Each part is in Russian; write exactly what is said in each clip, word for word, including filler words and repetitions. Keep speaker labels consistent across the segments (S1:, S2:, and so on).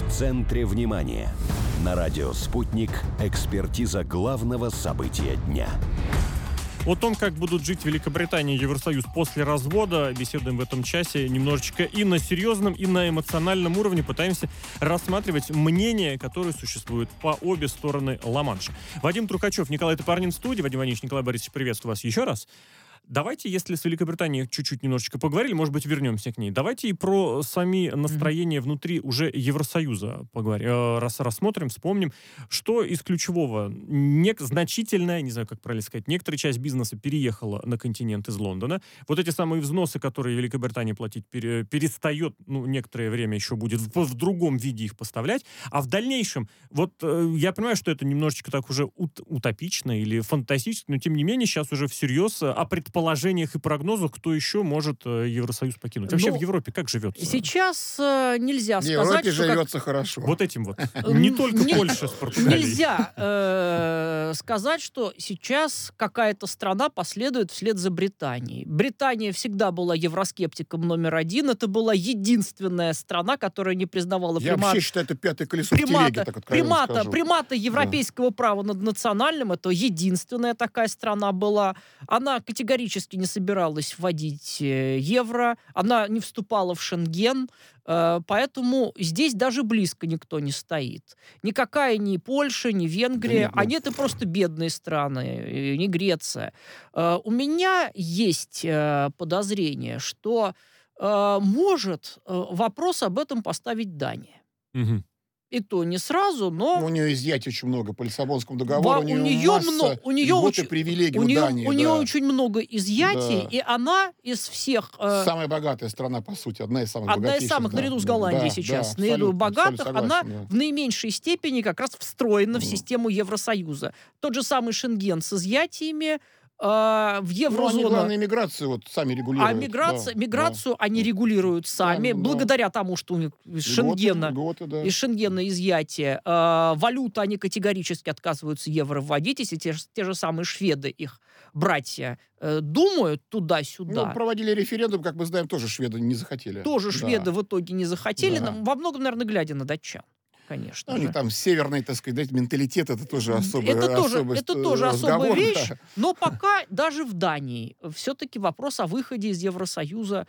S1: В центре внимания. На радио «Спутник» экспертиза главного события дня.
S2: О том, как будут жить Великобритания и Евросоюз после развода, беседуем в этом часе немножечко и на серьезном, и на эмоциональном уровне. Пытаемся рассматривать мнения, которые существуют по обе стороны Ла-Манша. Вадим Трухачев, Николай Топорнин в студии. Вадим Иванович, Николай Борисович, приветствую вас еще раз. Давайте, если с Великобританией чуть-чуть немножечко поговорили, может быть, вернемся к ней. Давайте и про сами настроения mm-hmm. внутри уже Евросоюза поговорим. Э, раз рассмотрим, вспомним, что из ключевого. Нек- значительная, не знаю, как правильно сказать, некоторая часть бизнеса переехала на континент из Лондона. Вот эти самые взносы, которые Великобритания платить пере- перестает, ну, некоторое время еще будет в, в другом виде их поставлять. А в дальнейшем, вот э, я понимаю, что это немножечко так уже ут- утопично или фантастично, но тем не менее сейчас уже всерьез о предположениях положениях и прогнозах, кто еще может э, Евросоюз покинуть. Вообще, ну, в Европе как живется?
S3: Сейчас э, нельзя сказать,
S4: в Европе
S3: что
S4: живется
S3: как...
S4: хорошо.
S2: Вот этим вот. Не только Польша с Португалией.
S3: Нельзя э, сказать, что сейчас какая-то страна последует вслед за Британией. Британия всегда была евроскептиком номер один. Это была единственная страна, которая не признавала
S4: Я
S3: примат...
S4: вообще считаю, это пятое колесо в телеге, так откровенно
S3: примата,
S4: скажу.
S3: примата европейского да. права над национальным. Это единственная такая страна была. Она категорически не собиралась вводить евро, она не вступала в Шенген, поэтому здесь даже близко никто не стоит. Никакая ни Польша, ни Венгрия, да, они это просто бедные страны, не Греция. У меня есть подозрение, что может вопрос об этом поставить Дания.
S2: Угу.
S3: И то не сразу, но...
S4: Ну, у нее изъятий очень много по Лиссабонскому договору.
S3: Во,
S4: у нее,
S3: у нее
S4: масса
S3: много, у нее
S4: очень,
S3: очень,
S4: привилегий
S3: у нее,
S4: Дании.
S3: у
S4: да.
S3: нее очень много изъятий,
S4: да.
S3: и она из всех... Э,
S4: Самая богатая страна, по сути, одна из самых
S3: одна
S4: богатейших.
S3: из самых,
S4: да.
S3: наряду с Голландией
S4: да,
S3: сейчас,
S4: да,
S3: наряду богатых,
S4: согласен,
S3: она
S4: да.
S3: в наименьшей степени как раз встроена mm. в систему Евросоюза. Тот же самый Шенген с изъятиями, Uh, в еврозону.
S4: Ну, они, главное, миграцию вот сами регулируют.
S3: А миграция,
S4: да,
S3: миграцию
S4: да.
S3: они регулируют сами,
S4: да,
S3: благодаря
S4: да.
S3: тому, что у них из Шенгена,
S4: льготы, да.
S3: из Шенгена изъятие. Uh, валюту они категорически отказываются евро вводить, если те, те же самые шведы, их братья, uh, думают туда-сюда.
S4: Ну, проводили референдум, как мы знаем, тоже шведы не захотели.
S3: Тоже
S4: да.
S3: шведы в итоге не захотели,
S4: да.
S3: но, во многом, наверное, глядя на датчан. Конечно.
S4: Ну, у них там северный, так сказать, менталитет, это тоже особый
S3: Это тоже,
S4: особый
S3: это тоже
S4: разговор,
S3: особая вещь,
S4: да.
S3: но пока даже в Дании все-таки вопрос о выходе из Евросоюза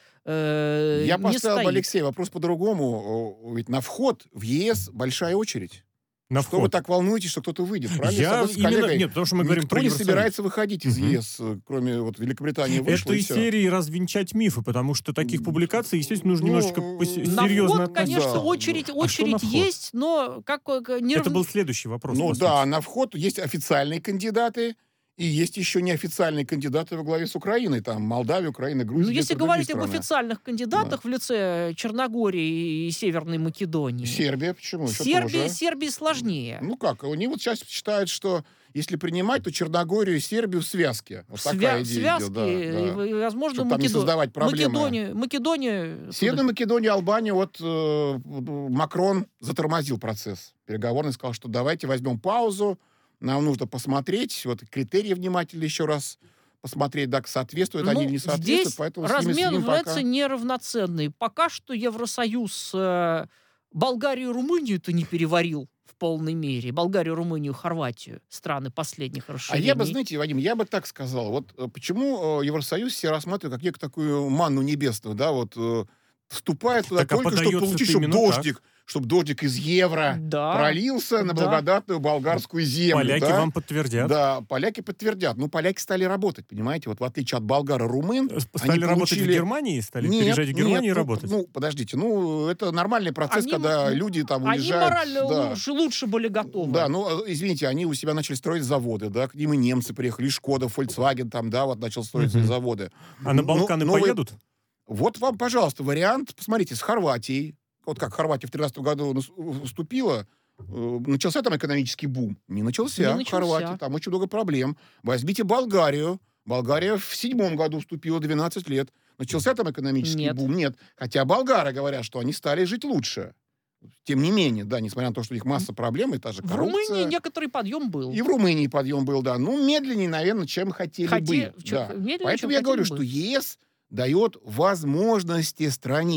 S3: э,
S4: Я
S3: не
S4: поставил
S3: стоит.
S4: бы, Алексей, вопрос по-другому. Ведь на вход в ЕС большая очередь.
S2: На
S4: что
S2: вход.
S4: вы так волнуетесь, что кто-то выйдет, правильно?
S2: Я именно... Нет, потому что мы говорим
S4: Никто
S2: про
S4: не
S2: Евросоюз.
S4: собирается выходить из
S2: угу.
S4: ЕС, кроме вот Великобритании вышла.
S2: Это из серии развенчать мифы, потому что таких публикаций, естественно, нужно
S4: ну,
S2: немножечко
S3: на
S2: серьезно
S3: вход, конечно,
S4: да.
S3: очередь,
S4: А
S3: очередь есть, но как... Не
S2: Это был следующий вопрос.
S4: Ну да, на вход есть официальные кандидаты, и есть еще неофициальные кандидаты во главе с Украиной. Там Молдавия, Украина, Грузия.
S3: Ну, если говорить об
S4: страны.
S3: официальных кандидатах
S4: да.
S3: в лице Черногории и Северной Македонии.
S4: Сербия, почему?
S3: Сербия, Сербии сложнее.
S4: Ну как, они вот сейчас считают, что если принимать, то Черногорию и Сербию в связке. Вот
S3: Свя-
S4: такая идея
S3: связки,
S4: идет, да, да.
S3: и, возможно,
S4: Чтобы там не
S3: Македо...
S4: создавать проблемы.
S3: Македония, Македония...
S4: Северная Македония, Албания, вот э, Макрон затормозил процесс переговорный, сказал, что давайте возьмем паузу, нам нужно посмотреть, вот критерии внимательно еще раз посмотреть, да, соответствуют
S3: ну,
S4: они или не соответствуют,
S3: здесь
S4: поэтому
S3: размен является
S4: пока...
S3: неравноценный. Пока что Евросоюз э, Болгарию и Румынию-то не переварил в полной мере. Болгарию, Румынию, Хорватию, страны последних расширений.
S4: А я бы, знаете, Вадим, я бы так сказал, вот почему Евросоюз себя рассматривает как некую такую манну небесную, да, вот вступает туда
S2: так,
S4: только,
S2: а
S4: чтобы получить, чтобы дождик, так. чтобы дождик из евро
S3: да.
S4: пролился на благодатную да. болгарскую землю.
S2: Поляки
S4: да?
S2: вам подтвердят.
S4: Да, поляки подтвердят. Ну, поляки стали работать, понимаете? Вот в отличие от болгар и румын...
S2: Стали
S4: они
S2: работать
S4: получили...
S2: в Германии? Стали
S4: нет,
S2: переезжать в Германию
S4: нет,
S2: и работать?
S4: Ну, ну, подождите. Ну, это нормальный процесс,
S3: они,
S4: когда люди там уезжают.
S3: Они морально
S4: да.
S3: лучше, лучше были готовы.
S4: Да, ну, извините, они у себя начали строить заводы, да, к ним и немцы приехали, и Шкода, Volkswagen там, да, вот начал строить свои заводы.
S2: А на Балканы
S4: ну,
S2: поедут?
S4: Вы... Вот вам, пожалуйста, вариант. Посмотрите, с Хорватией. Вот как Хорватия в тринадцатом году вступила, э, начался там экономический бум. Не начался,
S3: Не
S4: в
S3: начался.
S4: Хорватии. Там очень много проблем. Возьмите Болгарию. Болгария в седьмом году вступила, двенадцать лет. Начался там экономический
S3: Нет.
S4: бум? Нет. Хотя болгары говорят, что они стали жить лучше. Тем не менее, да, несмотря на то, что у них масса проблем, и та же коррупция.
S3: В Румынии некоторый подъем был.
S4: И в Румынии подъем был, да. Ну, медленнее, наверное, чем хотели
S3: Хоте...
S4: бы.
S3: Чем...
S4: Да.
S3: Медленнее,
S4: Поэтому
S3: чем
S4: я говорю,
S3: бы.
S4: что ЕС дает возможности стране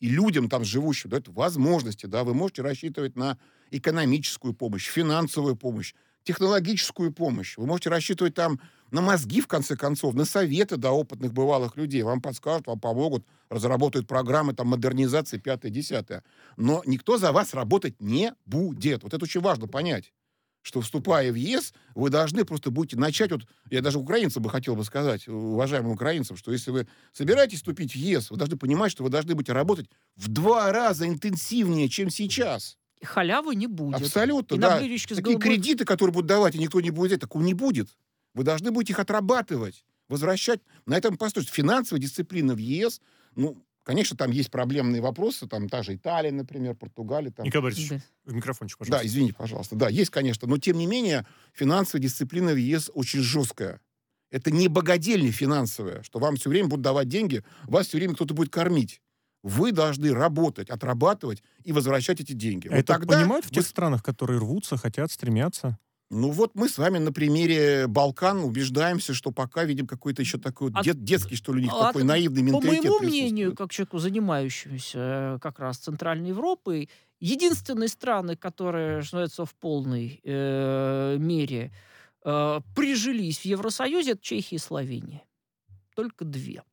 S4: и людям там живущим дает возможности, да, вы можете рассчитывать на экономическую помощь, финансовую помощь, технологическую помощь. Вы можете рассчитывать там на мозги, в конце концов, на советы, да, опытных бывалых людей. Вам подскажут, вам помогут, разработают программы там модернизации пятое-десятое. Но никто за вас работать не будет. Вот это очень важно понять, что, вступая в ЕС, вы должны просто будете начать, вот я даже украинцам бы хотел бы сказать, уважаемым украинцам, что если вы собираетесь вступить в ЕС, вы должны понимать, что вы должны будете работать в два раза интенсивнее, чем сейчас.
S3: И халявы не будет.
S4: Абсолютно,
S3: И
S4: да.
S3: на блюдечке с
S4: Такие
S3: голубой-
S4: кредиты, которые будут давать, и никто не будет взять, такого не будет. Вы должны будете их отрабатывать, возвращать. На этом построить. Финансовая дисциплина в ЕС, ну, конечно, там есть проблемные вопросы, там та же Италия, например, Португалия. Там.
S2: Николай Борисович,
S3: Да.
S2: в микрофончик, пожалуйста.
S4: Да, извините, пожалуйста. Да, есть, конечно. Но, тем не менее, финансовая дисциплина в ЕС очень жесткая. Это не богадельня финансовая, что вам все время будут давать деньги, вас все время кто-то будет кормить. Вы должны работать, отрабатывать и возвращать эти деньги.
S2: А
S4: Вот
S2: это
S4: тогда
S2: понимают в
S4: вы-
S2: тех странах, которые рвутся, хотят, стремятся?
S4: Ну вот мы с вами на примере Балкан убеждаемся, что пока видим какой-то еще такой вот
S3: А-
S4: дет- детский, что ли, у них
S3: а
S4: такой
S3: т-
S4: наивный
S3: По
S4: менталитет
S3: моему
S4: присутствует.
S3: мнению, как человеку, занимающемуся э, как раз Центральной Европой, единственные страны, которые, что называется, в полной э, мере э, прижились в Евросоюзе, это Чехия и Словения. Только две.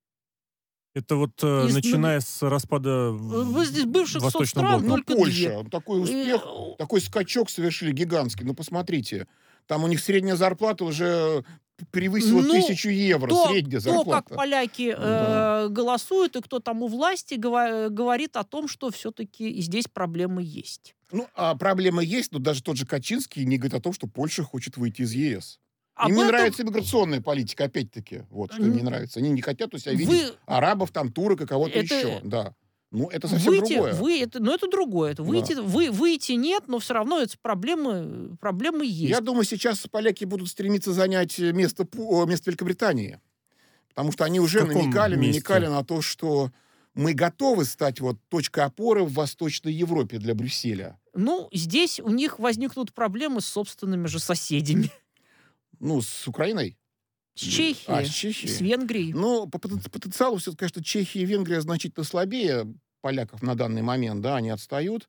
S2: Это вот э,
S3: Из-
S2: начиная с распада в-
S3: Вы здесь бывших
S2: Восточного
S3: соцстран,
S2: блока.
S4: Ну,
S3: только
S4: Польша,
S3: две.
S4: такой успех,
S3: И,
S4: такой скачок совершили гигантский. Ну, посмотрите, там у них средняя зарплата уже превысила
S3: Ну,
S4: тысячу евро,
S3: то,
S4: средняя
S3: то,
S4: зарплата.
S3: как поляки э,
S4: Да.
S3: голосуют, и кто там у власти, гова- говорит о том, что все-таки и здесь проблемы есть.
S4: Ну, а проблема есть, но даже тот же Качинский не говорит о том, что Польша хочет выйти из ЕС.
S3: Об
S4: Им не
S3: этом
S4: нравится иммиграционная политика, опять-таки. Вот, что им не
S3: М.
S4: нравится. Они не хотят у себя видеть
S3: вы,
S4: арабов, там, турок и кого-то
S3: Это-
S4: еще. Да. Ну, это совсем
S3: выйти,
S4: другое.
S3: вы, это, ну, это другое. Это
S4: Да.
S3: выйти, вы, выйти нет, но все равно эти проблемы, проблемы есть.
S4: Я думаю, сейчас поляки будут стремиться занять место, Пу- о, место Великобритании. Потому что они уже
S2: каком
S4: намекали,
S2: месте?
S4: намекали на то, что мы готовы стать вот точкой опоры в Восточной Европе для Брюсселя.
S3: Ну, здесь у них возникнут проблемы с собственными же соседями.
S4: Ну, с Украиной.
S3: С Чехией,
S4: А, с Чехией.
S3: с Венгрией.
S4: Ну, по потен- потенциалу, все, конечно, Чехия и Венгрия значительно слабее поляков на данный момент, да, они отстают.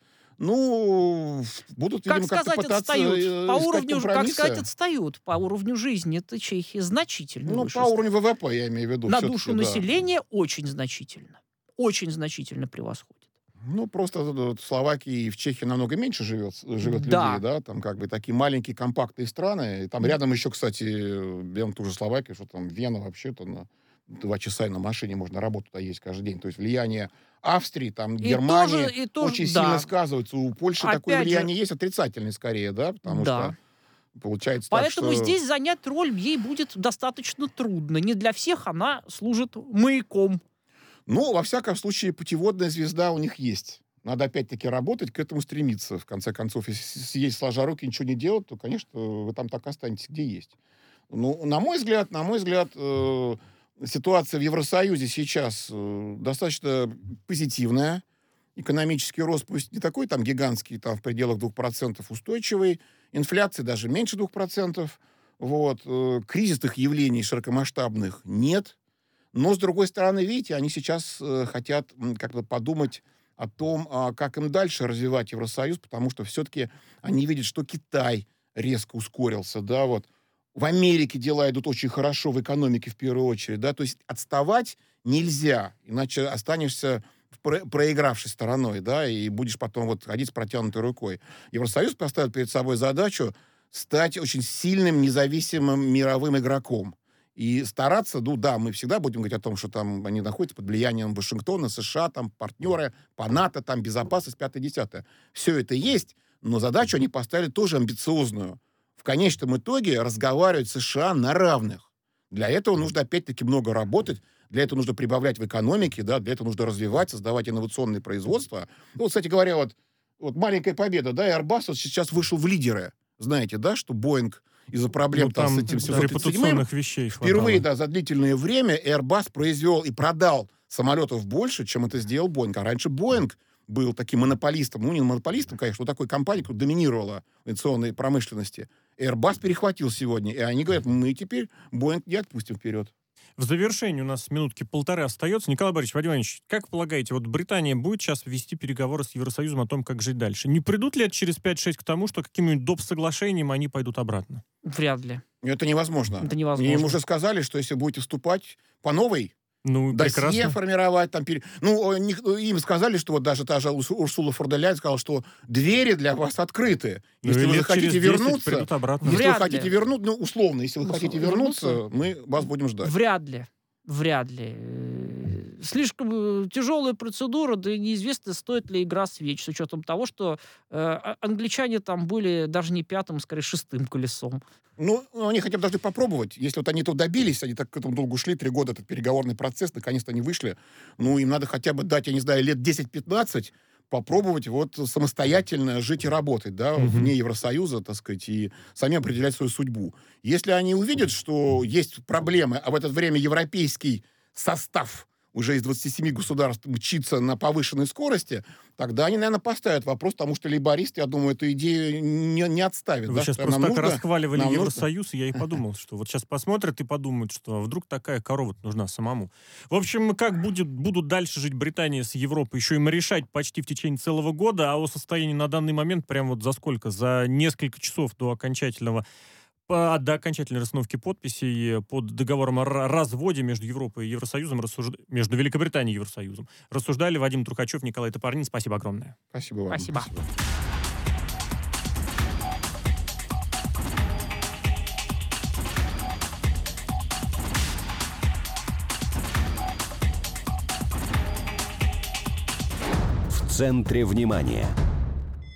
S4: Ну, будут,
S3: Как
S4: видимо, как-то
S3: сказать,
S4: пытаться
S3: отстают?
S4: э,
S3: По
S4: искать
S3: уровню, как
S4: компромиссы.
S3: сказать, отстают. По уровню жизни это Чехия значительно
S4: Ну,
S3: выше.
S4: по уровню ВВП, я имею в виду.
S3: На
S4: всё-таки,
S3: душу
S4: да.
S3: населения очень значительно. Очень значительно превосходит.
S4: Ну, просто э, в Словакии и в Чехии намного меньше живет, живет
S3: Да.
S4: людей, да, там как бы такие маленькие компактные страны. И там рядом еще, кстати, рядом ту же Словакию, что там Вена вообще-то на два часа на машине можно работу туда есть каждый день. То есть влияние Австрии, там,
S3: И
S4: Германии
S3: тоже- и тоже-
S4: очень
S3: да.
S4: сильно сказывается. У Польши
S3: Опять
S4: такое
S3: же-
S4: влияние есть, отрицательное скорее, да, потому
S3: Да.
S4: что получается так,
S3: Поэтому
S4: что...
S3: здесь занять роль ей будет достаточно трудно. Не для всех она служит маяком.
S4: Ну, во всяком случае, путеводная звезда у них есть. Надо опять-таки работать, к этому стремиться. В конце концов, если сидеть сложа руки, ничего не делать, то, конечно, вы там так останетесь, где есть. Ну, на мой взгляд, на мой взгляд, э, ситуация в Евросоюзе сейчас э, достаточно позитивная. Экономический рост, пусть не такой там гигантский, там в пределах двух процентов устойчивый. Инфляция даже меньше двух процентов. Вот. Э, кризисных явлений широкомасштабных нет. Но, с другой стороны, видите, они сейчас э, хотят м, как-то подумать о том, а, как им дальше развивать Евросоюз, потому что все-таки они видят, что Китай резко ускорился, да, вот. В Америке дела идут очень хорошо, в экономике в первую очередь, да, то есть отставать нельзя, иначе останешься в про- проигравшей стороной, да, и будешь потом вот ходить с протянутой рукой. Евросоюз поставил перед собой задачу стать очень сильным, независимым мировым игроком. И стараться, ну да, мы всегда будем говорить о том, что там они находятся под влиянием Вашингтона, США, там партнеры по НАТО, там безопасность, пятое-десятое. Все это есть, но задачу они поставили тоже амбициозную. В конечном итоге разговаривать с США на равных. Для этого нужно опять-таки много работать, для этого нужно прибавлять в экономике, да, для этого нужно развивать, создавать инновационные производства. Ну, вот, кстати говоря, вот, вот маленькая победа, да, Airbus вот сейчас вышел в лидеры. Знаете, да, что Boeing из-за проблем
S2: Ну,
S4: там,
S2: там
S4: с этим
S2: да,
S4: семьсот тридцать седьмым
S2: репутационных вещей
S4: впервые,
S2: хватало.
S4: да, за длительное время Airbus произвел и продал самолетов больше, чем это сделал Boeing. А раньше Boeing был таким монополистом, ну, не монополистом, конечно, но такой компанией, которая доминировала в авиационной промышленности. Airbus перехватил сегодня, и они говорят, мы теперь Boeing не отпустим вперед.
S2: В завершении у нас минутки полторы остается. Николай Борисович, Вадим Иванович, как полагаете, вот Британия будет сейчас вести переговоры с Евросоюзом о том, как жить дальше? Не придут ли через пять-шесть к тому, что каким-нибудь доп. Соглашением они пойдут обратно?
S3: Вряд ли.
S4: Это невозможно.
S3: Это невозможно.
S4: Им уже сказали, что если будете вступать по новой,
S2: Ну,
S4: досье
S2: прекрасно.
S4: формировать, там, пере- ну, них- им сказали, что вот даже та же Урс- Урсула фон дер Ляйен сказала, что двери для вас открыты.
S2: Ну,
S4: Если
S2: и
S4: вы
S2: лет
S4: захотите
S2: через десять
S4: вернуться,
S2: придут обратно.
S4: если
S3: Вряд
S4: вы хотите
S3: ли.
S4: вернуться, ну, условно, если вы
S3: Ну,
S4: хотите
S3: вернуться-
S4: вернуться, мы вас будем ждать.
S3: Вряд ли. Вряд ли. Э, Слишком э, тяжелая процедура, да и неизвестно, стоит ли игра свеч, с учетом того, что э, а- англичане там были даже не пятым, скорее шестым колесом.
S4: Ну, они хотя бы должны попробовать. Если вот они то добились, они так к этому долго шли, три года этот переговорный процесс, наконец-то они вышли, ну, им надо хотя бы дать, я не знаю, лет десять-пятнадцать, попробовать вот самостоятельно жить и работать, да,
S2: Мгм.
S4: вне Евросоюза, так сказать, и сами определять свою судьбу. Если они увидят, что есть проблемы, а в это время европейский состав уже из двадцати семи государств мчится на повышенной скорости, тогда они, наверное, поставят вопрос, потому что лейбористы, я думаю, эту идею не, не отставят.
S2: Вы
S4: да,
S2: сейчас
S4: что
S2: просто
S4: нам
S2: так
S4: нужно-
S2: расхваливали
S4: нам нужно-
S2: Евросоюз, и я и подумал, что вот сейчас посмотрят и подумают, что а вдруг такая корова нужна самому. В общем, как будет, будут дальше жить Британия с Европой, еще им решать почти в течение целого года, а о состоянии на данный момент прям вот за сколько? За несколько часов до окончательного по- до окончательной расстановки подписей под договором о ра- разводе между Европой и Евросоюзом, рассужд- между Великобританией и Евросоюзом. Рассуждали Вадим Трухачев, Николай Топорнин. Спасибо огромное.
S4: Спасибо вам.
S3: Спасибо.
S1: В центре внимания.